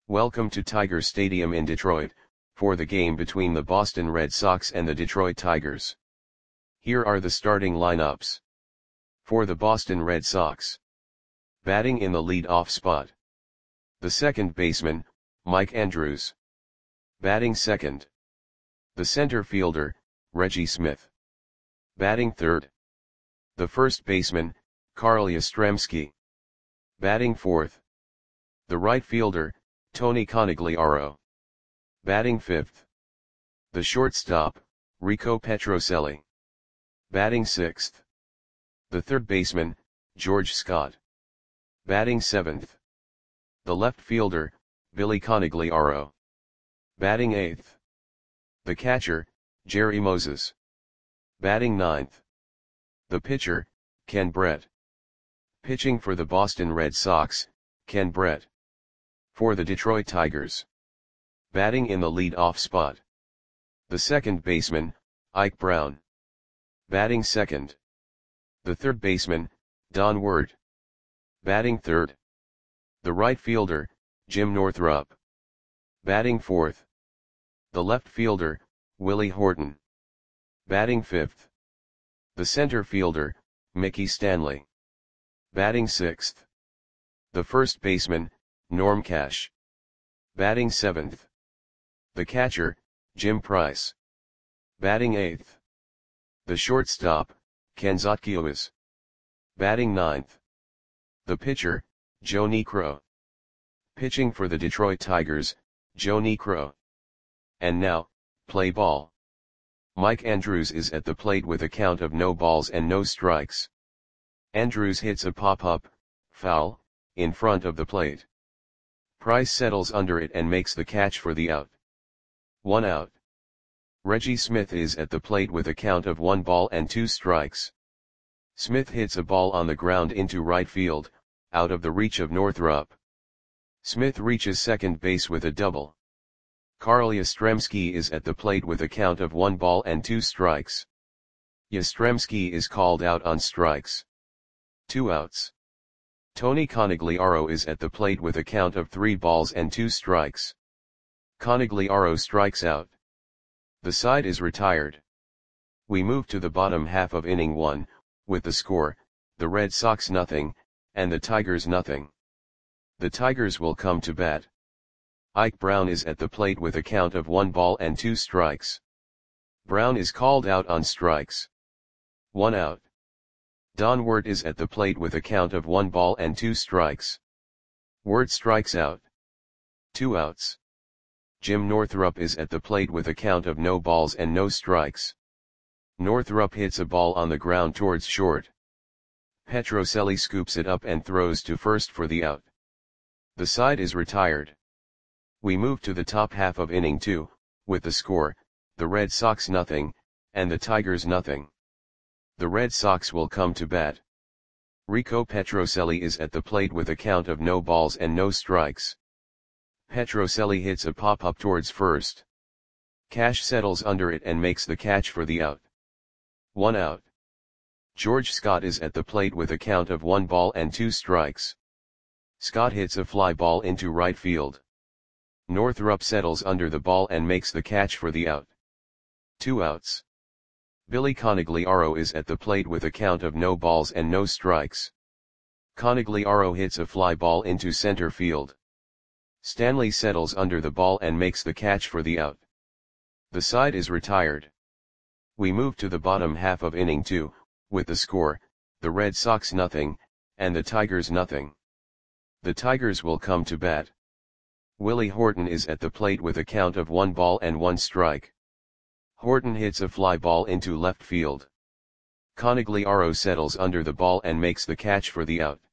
Welcome to Tiger Stadium in Detroit, for the game between the Boston Red Sox and the Detroit Tigers. Here are the starting lineups. For the Boston Red Sox. Batting in the lead-off spot. The second baseman, Mike Andrews. Batting second. The center fielder, Reggie Smith. Batting third. The first baseman, Carl Yastrzemski. Batting fourth. The right fielder, Tony Conigliaro. Batting fifth. The shortstop, Rico Petrocelli. Batting sixth. The third baseman, George Scott. Batting seventh. The left fielder, Billy Conigliaro. Batting eighth. The catcher, Jerry Moses. Batting ninth. The pitcher, Ken Brett. Pitching for the Boston Red Sox, Ken Brett. For the Detroit Tigers. Batting in the lead-off spot. The second baseman, Ike Brown. Batting second. The third baseman, Don Ward. Batting third. The right fielder, Jim Northrup. Batting fourth. The left fielder, Willie Horton. Batting fifth. The center fielder, Mickey Stanley. Batting sixth. The first baseman, Norm Cash. Batting seventh. The catcher, Jim Price. Batting eighth. The shortstop, Ken Zotkiewicz. Batting ninth. The pitcher, Joe Niekro. Pitching for the Detroit Tigers, Joe Niekro. And now, play ball. Mike Andrews is at the plate with a count of no balls and no strikes. Andrews hits a pop-up, foul, in front of the plate. Price settles under it and makes the catch for the out. 1 out. Reggie Smith is at the plate with a count of 1 ball and 2 strikes. Smith hits a ball on the ground into right field, out of the reach of Northrup. Smith reaches second base with a double. Carl Yastrzemski is at the plate with a count of 1 ball and 2 strikes. Yastrzemski is called out on strikes. 2 outs. Tony Conigliaro is at the plate with a count of 3 balls and 2 strikes. Conigliaro strikes out. The side is retired. We move to the bottom half of inning 1, with the score, the Red Sox nothing, and the Tigers nothing. The Tigers will come to bat. Ike Brown is at the plate with a count of 1 ball and 2 strikes. Brown is called out on strikes. 1 out. Don Ward is at the plate with a count of 1 ball and 2 strikes. Ward strikes out. 2 outs. Jim Northrup is at the plate with a count of no balls and no strikes. Northrup hits a ball on the ground towards short. Petrocelli scoops it up and throws to first for the out. The side is retired. We move to the top half of inning 2, with the score, the Red Sox nothing, and the Tigers nothing. The Red Sox will come to bat. Rico Petrocelli is at the plate with a count of no balls and no strikes. Petrocelli hits a pop-up towards first. Cash settles under it and makes the catch for the out. 1 out. George Scott is at the plate with a count of 1 ball and 2 strikes. Scott hits a fly ball into right field. Northrup settles under the ball and makes the catch for the out. 2 outs. Billy Conigliaro is at the plate with a count of no balls and no strikes. Conigliaro hits a fly ball into center field. Stanley settles under the ball and makes the catch for the out. The side is retired. We move to the bottom half of inning 2, with the score, the Red Sox nothing, and the Tigers nothing. The Tigers will come to bat. Willie Horton is at the plate with a count of 1 ball and 1 strike. Horton hits a fly ball into left field. Conigliaro settles under the ball and makes the catch for the out.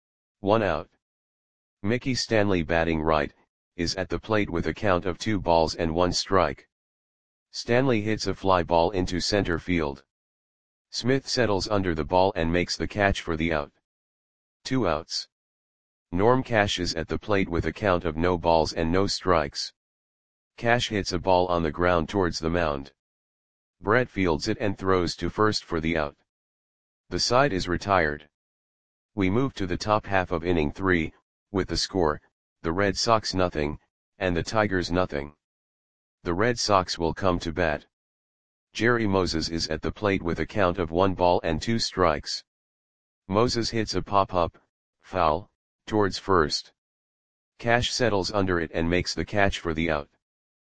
1 out. Mickey Stanley batting right, is at the plate with a count of 2 balls and 1 strike. Stanley hits a fly ball into center field. Smith settles under the ball and makes the catch for the out. 2 outs. Norm Cash is at the plate with a count of no balls and no strikes. Cash hits a ball on the ground towards the mound. Brett fields it and throws to first for the out. The side is retired. We move to the top half of inning 3, with the score, the Red Sox nothing, and the Tigers nothing. The Red Sox will come to bat. Jerry Moses is at the plate with a count of 1 ball and 2 strikes. Moses hits a pop-up, foul, towards first. Cash settles under it and makes the catch for the out.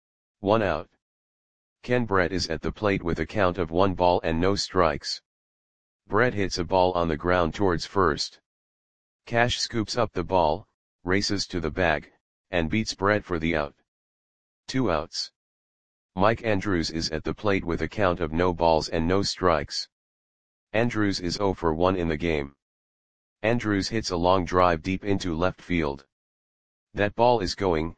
1 out. Ken Brett is at the plate with a count of 1 ball and no strikes. Brett hits a ball on the ground towards first. Cash scoops up the ball, races to the bag, and beats Brett for the out. 2 outs. Mike Andrews is at the plate with a count of no balls and no strikes. Andrews is 0 for 1 in the game. Andrews hits a long drive deep into left field. That ball is going,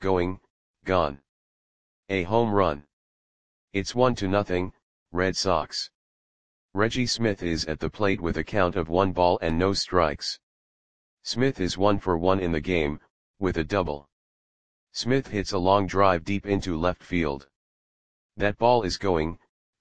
gone. A home run. It's 1-0, Red Sox. Reggie Smith is at the plate with a count of 1 ball and no strikes. Smith is 1 for 1 in the game, with a double. Smith hits a long drive deep into left field. That ball is going,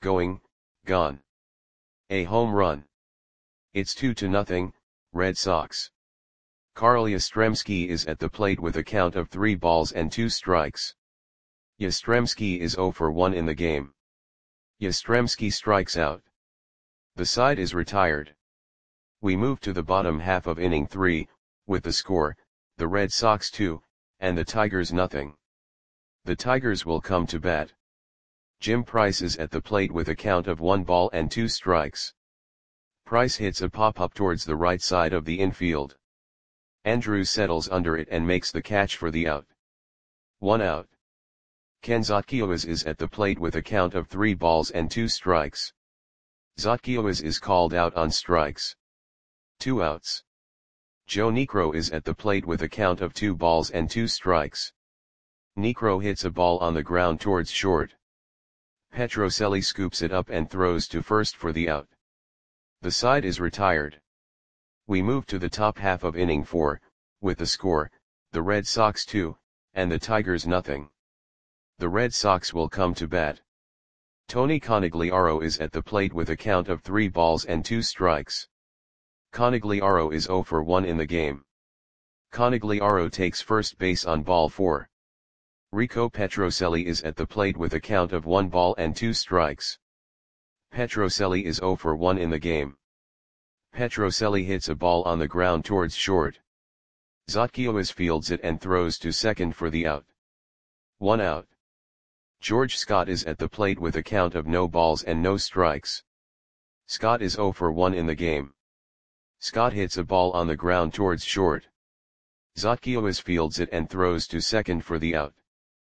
gone. A home run. It's 2-0, Red Sox. Carl Yastrzemski is at the plate with a count of 3 balls and 2 strikes. Yastrzemski is 0 for 1 in the game. Yastrzemski strikes out. The side is retired. We move to the bottom half of inning 3, with the score, the Red Sox 2, and the Tigers nothing. The Tigers will come to bat. Jim Price is at the plate with a count of 1 ball and 2 strikes. Price hits a pop-up towards the right side of the infield. Andrews settles under it and makes the catch for the out. 1 out. Ken Zotkiewicz is at the plate with a count of 3 balls and 2 strikes. Zotkiewicz is called out on strikes. 2 outs. Joe Niekro is at the plate with a count of 2 balls and 2 strikes. Niekro hits a ball on the ground towards short. Petrocelli scoops it up and throws to first for the out. The side is retired. We move to the top half of inning 4, with the score, the Red Sox 2, and the Tigers nothing. The Red Sox will come to bat. Tony Conigliaro is at the plate with a count of 3 balls and 2 strikes. Conigliaro is 0 for 1 in the game. Conigliaro takes first base on ball 4. Rico Petrocelli is at the plate with a count of 1 ball and 2 strikes. Petrocelli is 0 for 1 in the game. Petrocelli hits a ball on the ground towards short. Zotkiewicz fields it and throws to second for the out. 1 out. George Scott is at the plate with a count of no balls and no strikes. Scott is 0 for 1 in the game. Scott hits a ball on the ground towards short. Zotkiewicz fields it and throws to second for the out.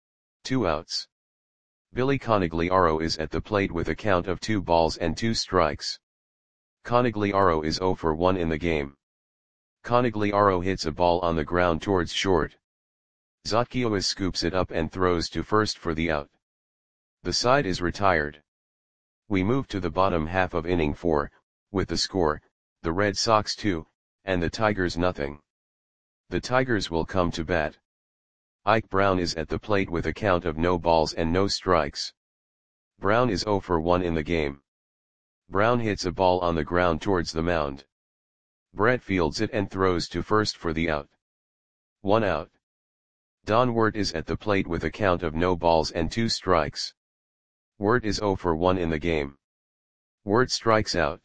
2 outs. Billy Conigliaro is at the plate with a count of 2 balls and 2 strikes. Conigliaro is 0 for 1 in the game. Conigliaro hits a ball on the ground towards short. Zotkiewicz scoops it up and throws to first for the out. The side is retired. We move to the bottom half of inning 4, with the score, the Red Sox 2, and the Tigers nothing. The Tigers will come to bat. Ike Brown is at the plate with a count of no balls and no strikes. Brown is 0 for 1 in the game. Brown hits a ball on the ground towards the mound. Brett fields it and throws to first for the out. 1 out. Don Wirt is at the plate with a count of no balls and 2 strikes. Wirt is 0 for 1 in the game. Wirt strikes out.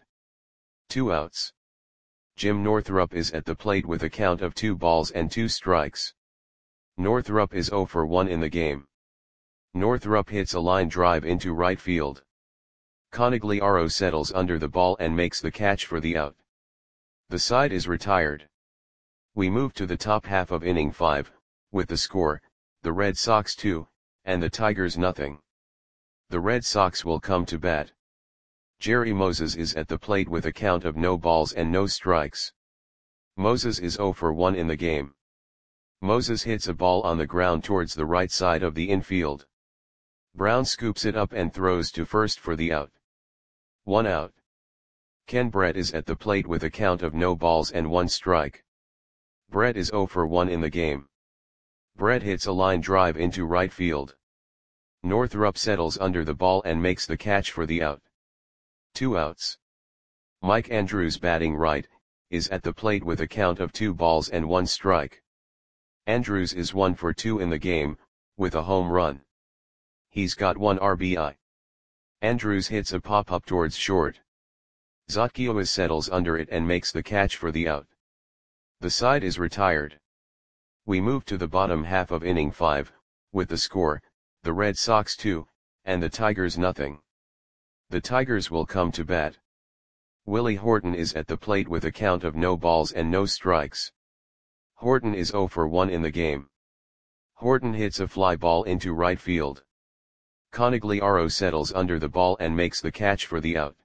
2 outs. Jim Northrup is at the plate with a count of 2 balls and 2 strikes. Northrup is 0 for 1 in the game. Northrup hits a line drive into right field. Conigliaro settles under the ball and makes the catch for the out. The side is retired. We move to the top half of inning 5, with the score, the Red Sox 2, and the Tigers nothing. The Red Sox will come to bat. Jerry Moses is at the plate with a count of no balls and no strikes. Moses is 0 for 1 in the game. Moses hits a ball on the ground towards the right side of the infield. Brown scoops it up and throws to first for the out. 1 out. Ken Brett is at the plate with a count of no balls and 1 strike. Brett is 0 for 1 in the game. Brett hits a line drive into right field. Northrup settles under the ball and makes the catch for the out. 2 outs. Mike Andrews, batting right, is at the plate with a count of 2 balls and 1 strike. Andrews is 1 for 2 in the game, with a home run. He's got 1 RBI. Andrews hits a pop-up towards short. Zotkiewicz settles under it and makes the catch for the out. The side is retired. We move to the bottom half of inning 5, with the score, the Red Sox 2, and the Tigers nothing. The Tigers will come to bat. Willie Horton is at the plate with a count of no balls and no strikes. Horton is 0 for 1 in the game. Horton hits a fly ball into right field. Conigliaro settles under the ball and makes the catch for the out.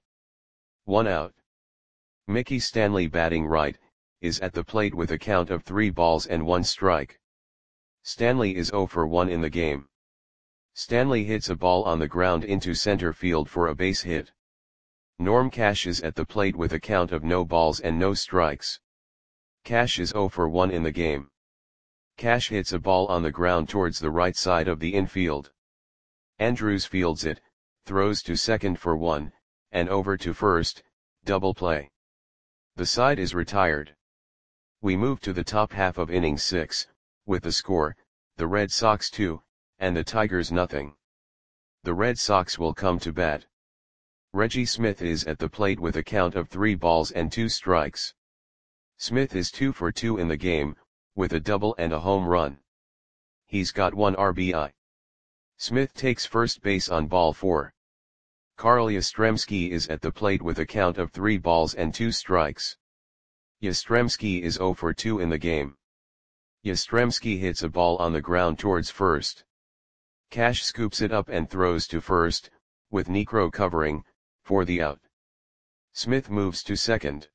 1 out. Mickey Stanley, batting right, is at the plate with a count of 3 balls and 1 strike. Stanley is 0 for 1 in the game. Stanley hits a ball on the ground into center field for a base hit. Norm Cash is at the plate with a count of no balls and no strikes. Cash is 0 for 1 in the game. Cash hits a ball on the ground towards the right side of the infield. Andrews fields it, throws to second for 1, and over to first, double play. The side is retired. We move to the top half of inning 6, with the score, the Red Sox 2, and the Tigers nothing. The Red Sox will come to bat. Reggie Smith is at the plate with a count of 3 balls and 2 strikes. Smith is 2 for 2 in the game, with a double and a home run. He's got 1 RBI. Smith takes first base on ball 4. Carl Yastrzemski is at the plate with a count of 3 balls and 2 strikes. Yastrzemski is 0 for 2 in the game. Yastrzemski hits a ball on the ground towards first. Cash scoops it up and throws to first, with Niekro covering, for the out. Smith moves to second.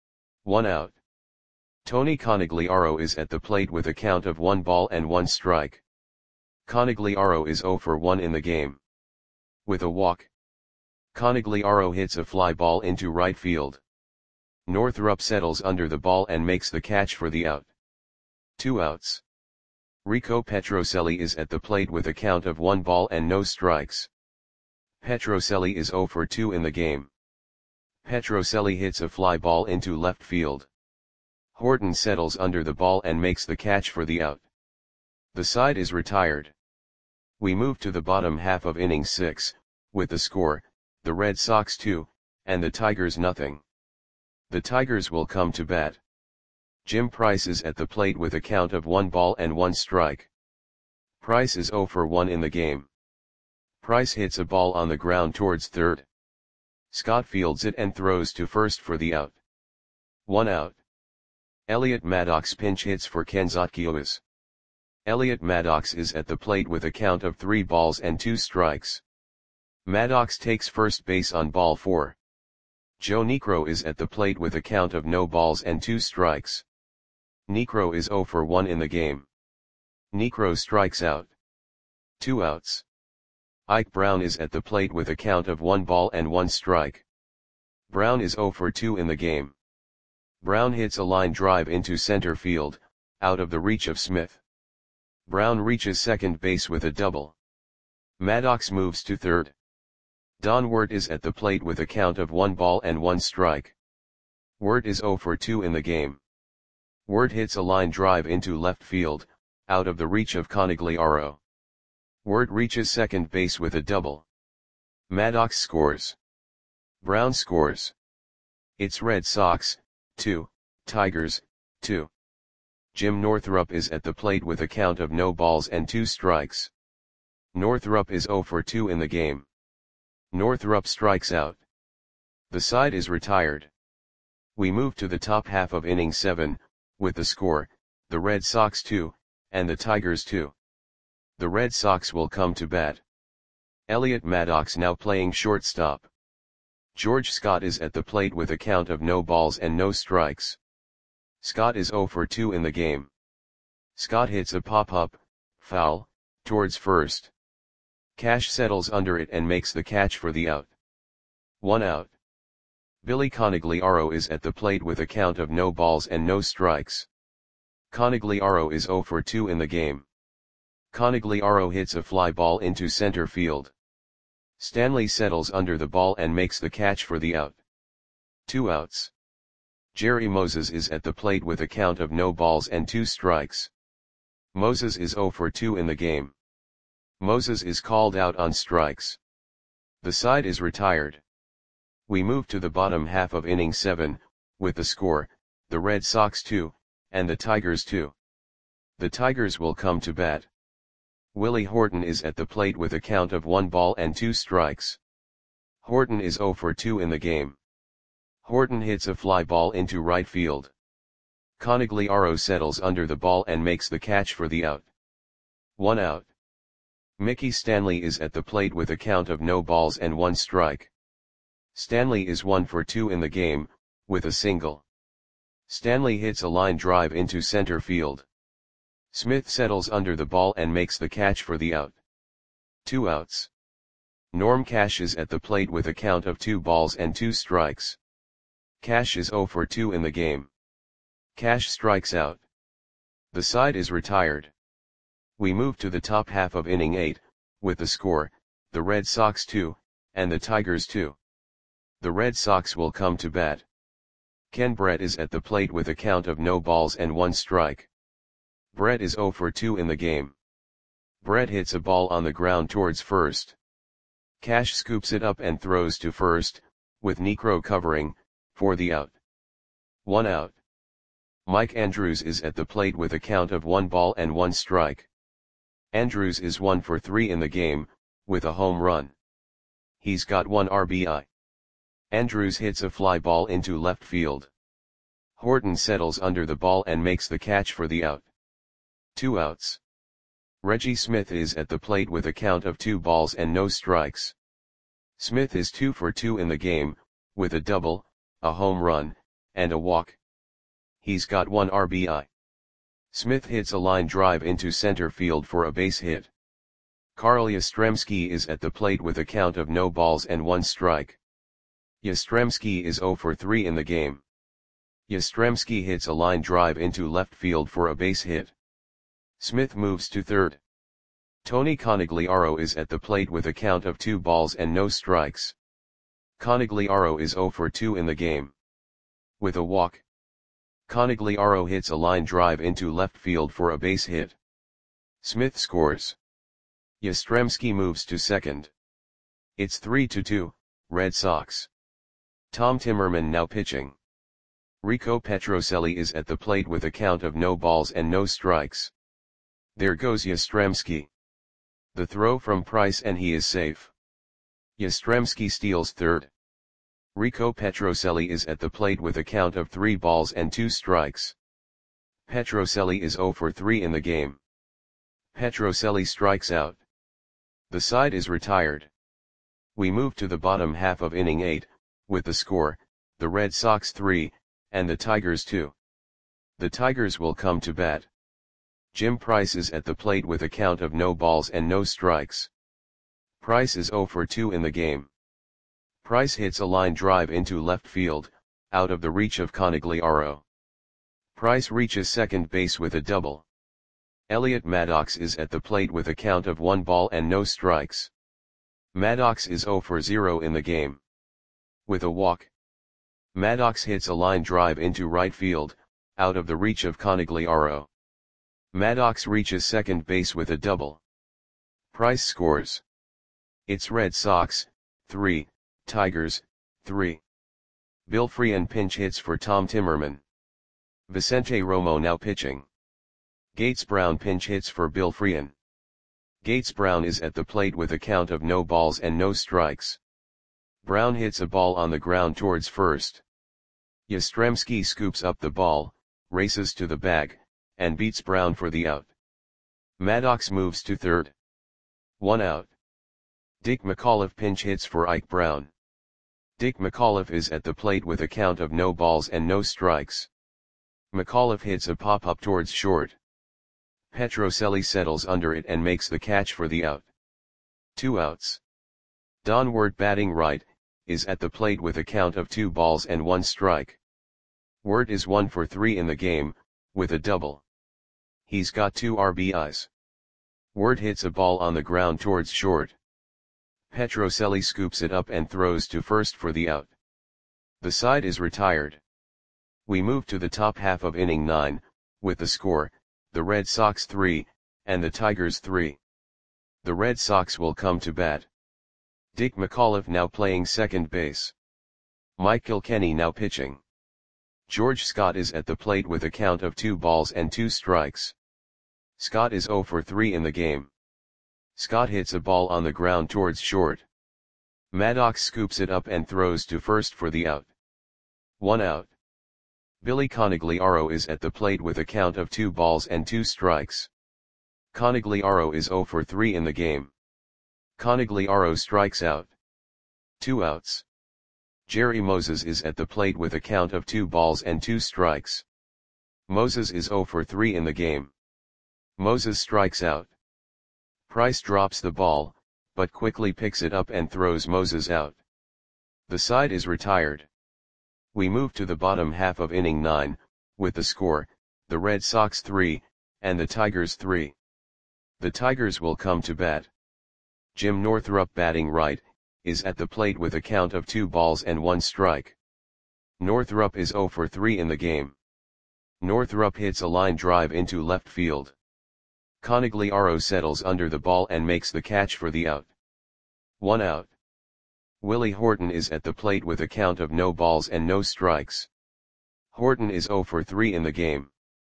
1 out. Tony Conigliaro is at the plate with a count of 1 ball and 1 strike. Conigliaro is 0 for 1 in the game. With a walk, Conigliaro hits a fly ball into right field. Northrup settles under the ball and makes the catch for the out. 2 outs. Rico Petrocelli is at the plate with a count of 1 ball and no strikes. Petrocelli is 0 for 2 in the game. Petrocelli hits a fly ball into left field. Horton settles under the ball and makes the catch for the out. The side is retired. We move to the bottom half of inning 6, with the score, the Red Sox 2, and the Tigers nothing. The Tigers will come to bat. Jim Price is at the plate with a count of 1 ball and 1 strike. Price is 0 for 1 in the game. Price hits a ball on the ground towards third. Scott fields it and throws to first for the out. 1 out. Elliot Maddox pinch hits for Ken Zotkiewicz. Elliot Maddox is at the plate with a count of 3 balls and 2 strikes. Maddox takes first base on ball 4. Joe Niekro is at the plate with a count of no balls and 2 strikes. Niekro is 0 for 1 in the game. Niekro strikes out. 2 outs. Ike Brown is at the plate with a count of 1 ball and 1 strike. Brown is 0 for 2 in the game. Brown hits a line drive into center field, out of the reach of Smith. Brown reaches second base with a double. Maddox moves to third. Don Wirt is at the plate with a count of 1 ball and 1 strike. Wirt is 0 for 2 in the game. Wirt hits a line drive into left field, out of the reach of Conigliaro. Wirt reaches second base with a double. Maddox scores. Brown scores. It's Red Sox, 2, Tigers, 2. Jim Northrup is at the plate with a count of no balls and 2 strikes. Northrup is 0 for 2 in the game. Northrup strikes out. The side is retired. We move to the top half of inning 7, with the score, the Red Sox 2, and the Tigers 2. The Red Sox will come to bat. Elliot Maddox now playing shortstop. George Scott is at the plate with a count of no balls and no strikes. Scott is 0 for 2 in the game. Scott hits a pop-up, foul, towards first. Cash settles under it and makes the catch for the out. 1 out. Billy Conigliaro is at the plate with a count of no balls and no strikes. Conigliaro is 0 for 2 in the game. Conigliaro hits a fly ball into center field. Stanley settles under the ball and makes the catch for the out. 2 outs. Jerry Moses is at the plate with a count of no balls and 2 strikes. Moses is 0 for 2 in the game. Moses is called out on strikes. The side is retired. We move to the bottom half of inning 7, with the score, the Red Sox 2, and the Tigers 2. The Tigers will come to bat. Willie Horton is at the plate with a count of 1 ball and 2 strikes. Horton is 0 for 2 in the game. Horton hits a fly ball into right field. Conigliaro settles under the ball and makes the catch for the out. 1 out. Mickey Stanley is at the plate with a count of no balls and 1 strike. Stanley is 1 for 2 in the game, with a single. Stanley hits a line drive into center field. Smith settles under the ball and makes the catch for the out. 2 outs. Norm Cash is at the plate with a count of 2 balls and 2 strikes. Cash is 0 for 2 in the game. Cash strikes out. The side is retired. We move to the top half of inning 8, with the score, the Red Sox 2, and the Tigers 2. The Red Sox will come to bat. Ken Brett is at the plate with a count of no balls and 1 strike. Brett is 0 for 2 in the game. Brett hits a ball on the ground towards first. Cash scoops it up and throws to first, with Niekro covering, for the out. 1 out. Mike Andrews is at the plate with a count of 1 ball and 1 strike. Andrews is 1 for 3 in the game, with a home run. He's got 1 RBI. Andrews hits a fly ball into left field. Horton settles under the ball and makes the catch for the out. 2 outs. Reggie Smith is at the plate with a count of 2 balls and no strikes. Smith is 2 for 2 in the game, with a double, a home run, and a walk. He's got 1 RBI. Smith hits a line drive into center field for a base hit. Carl Yastrzemski is at the plate with a count of no balls and 1 strike. Yastrzemski is 0 for 3 in the game. Yastrzemski hits a line drive into left field for a base hit. Smith moves to third. Tony Conigliaro is at the plate with a count of 2 balls and no strikes. Conigliaro is 0 for 2 in the game. With a walk. Conigliaro hits a line drive into left field for a base hit. Smith scores. Yastrzemski moves to second. It's 3-2, Red Sox. Tom Timmerman now pitching. Rico Petrocelli is at the plate with a count of no balls and no strikes. There goes Yastrzemski. The throw from Price and he is safe. Yastrzemski steals third. Rico Petrocelli is at the plate with a count of 3 balls and 2 strikes. Petrocelli is 0 for 3 in the game. Petrocelli strikes out. The side is retired. We move to the bottom half of inning 8, with the score, the Red Sox 3, and the Tigers 2. The Tigers will come to bat. Jim Price is at the plate with a count of no balls and no strikes. Price is 0 for 2 in the game. Price hits a line drive into left field, out of the reach of Conigliaro. Price reaches second base with a double. Elliot Maddox is at the plate with a count of 1 ball and no strikes. Maddox is 0 for 0 in the game. With a walk. Maddox hits a line drive into right field, out of the reach of Conigliaro. Maddox reaches second base with a double. Price scores. It's Red Sox, 3, Tigers, 3. Bill Freehan pinch hits for Tom Timmerman. Vicente Romo now pitching. Gates Brown pinch hits for Bill Freehan. Gates Brown is at the plate with a count of no balls and no strikes. Brown hits a ball on the ground towards first. Yastrzemski scoops up the ball, races to the bag, and beats Brown for the out. Maddox moves to third. 1 out. Dick McAuliffe pinch hits for Ike Brown. Dick McAuliffe is at the plate with a count of no balls and no strikes. McAuliffe hits a pop-up towards short. Petrocelli settles under it and makes the catch for the out. 2 outs. Don Wirt batting right, is at the plate with a count of 2 balls and 1 strike. Wirt is 1 for 3 in the game, with a double. He's got 2 RBIs. Wirt hits a ball on the ground towards short. Petrocelli scoops it up and throws to first for the out. The side is retired. We move to the top half of inning 9, with the score, the Red Sox 3, and the Tigers 3. The Red Sox will come to bat. Dick McAuliffe now playing second base. Mike Kilkenny now pitching. George Scott is at the plate with a count of 2 balls and 2 strikes. Scott is 0 for 3 in the game. Scott hits a ball on the ground towards short. Maddox scoops it up and throws to first for the out. 1 out. Billy Conigliaro is at the plate with a count of 2 balls and 2 strikes. Conigliaro is 0 for 3 in the game. Conigliaro strikes out. 2 outs. Jerry Moses is at the plate with a count of 2 balls and 2 strikes. Moses is 0 for 3 in the game. Moses strikes out. Price drops the ball, but quickly picks it up and throws Moses out. The side is retired. We move to the bottom half of inning 9, with the score, the Red Sox 3, and the Tigers 3. The Tigers will come to bat. Jim Northrup batting right, is at the plate with a count of 2 balls and 1 strike. Northrup is 0 for 3 in the game. Northrup hits a line drive into left field. Conigliaro settles under the ball and makes the catch for the out. 1 out. Willie Horton is at the plate with a count of no balls and no strikes. Horton is 0 for 3 in the game.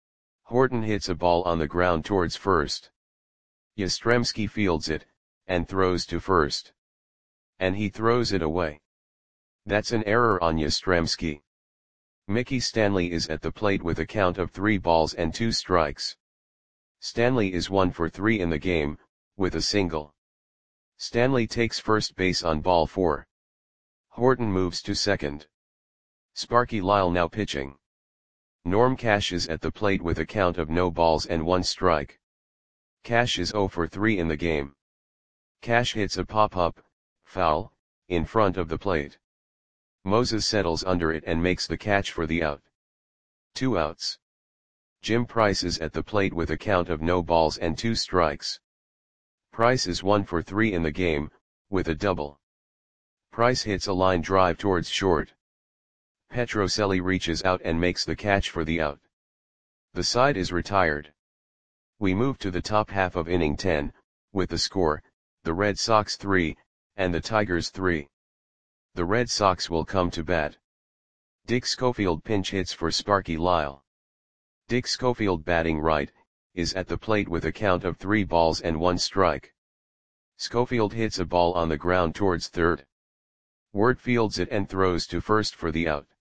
Horton hits a ball on the ground towards first. Yastrzemski fields it, and throws to first. And he throws it away. That's an error on Yastrzemski. Mickey Stanley is at the plate with a count of 3 balls and 2 strikes. Stanley is 1 for 3 in the game, with a single. Stanley takes first base on ball 4. Horton moves to second. Sparky Lyle now pitching. Norm Cash is at the plate with a count of no balls and 1 strike. Cash is 0 for 3 in the game. Cash hits a pop-up, foul, in front of the plate. Moses settles under it and makes the catch for the out. 2 outs. Jim Price is at the plate with a count of no balls and 2 strikes. Price is 1 for 3 in the game, with a double. Price hits a line drive towards short. Petrocelli reaches out and makes the catch for the out. The side is retired. We move to the top half of inning 10, with the score, the Red Sox 3, and the Tigers 3. The Red Sox will come to bat. Dick Schofield pinch hits for Sparky Lyle. Dick Schofield batting right, is at the plate with a count of 3 balls and 1 strike. Schofield hits a ball on the ground towards third. Ward fields it and throws to first for the out.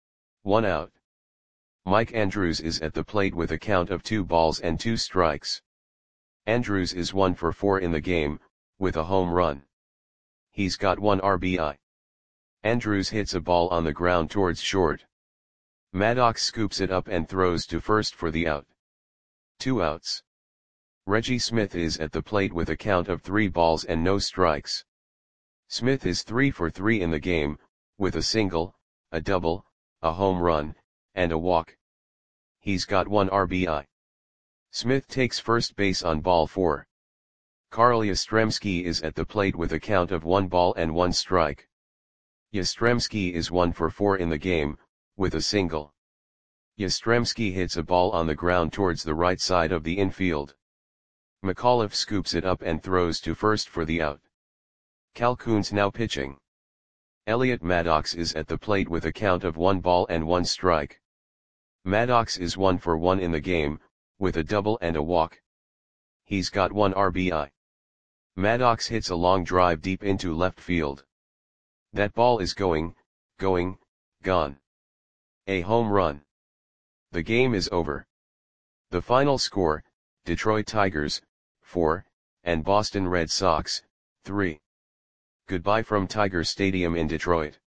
1 out. Mike Andrews is at the plate with a count of 2 balls and 2 strikes. Andrews is 1 for 4 in the game, with a home run. He's got 1 RBI. Andrews hits a ball on the ground towards short. Maddox scoops it up and throws to first for the out. 2 outs. Reggie Smith is at the plate with a count of 3 balls and no strikes. Smith is 3 for 3 in the game, with a single, a double, a home run, and a walk. He's got 1 RBI. Smith takes first base on ball 4. Carl Yastrzemski is at the plate with a count of 1 ball and 1 strike. Yastrzemski is 1 for 4 in the game, with a single. Yastrzemski hits a ball on the ground towards the right side of the infield. McAuliffe scoops it up and throws to first for the out. Cal Koons now pitching. Elliot Maddox is at the plate with a count of 1 ball and 1 strike. Maddox is 1 for 1 in the game, with a double and a walk. He's got 1 RBI. Maddox hits a long drive deep into left field. That ball is gone. A home run. The game is over. The final score, Detroit Tigers, 4, and Boston Red Sox, 3. Goodbye from Tiger Stadium in Detroit.